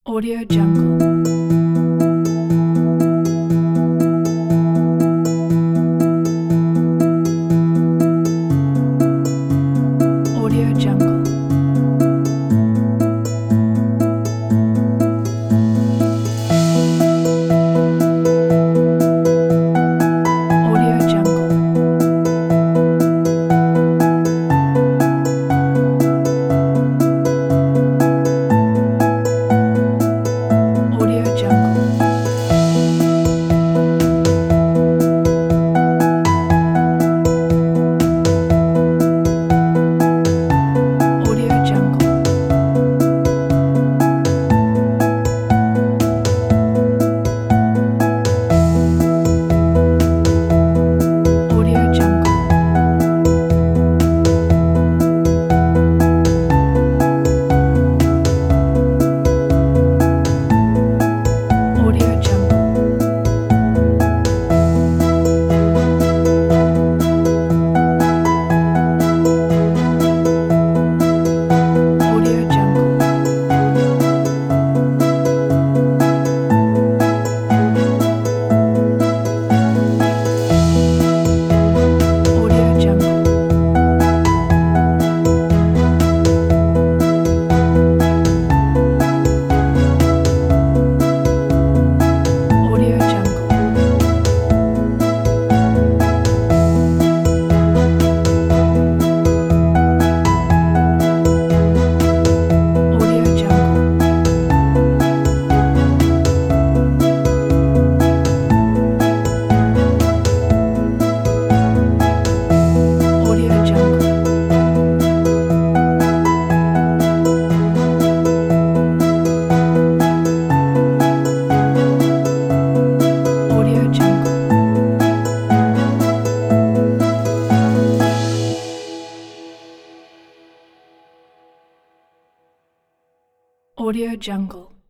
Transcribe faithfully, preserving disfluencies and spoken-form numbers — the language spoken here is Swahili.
Audio Jungle. Audio Jungle. Audio Jungle. Audio Jungle. Audio Jungle. Audio Jungle. Audio Jungle. Audio Jungle. Audio Jungle. Audio Jungle. Audio Jungle. Audio Jungle. Audio Jungle. Audio Jungle.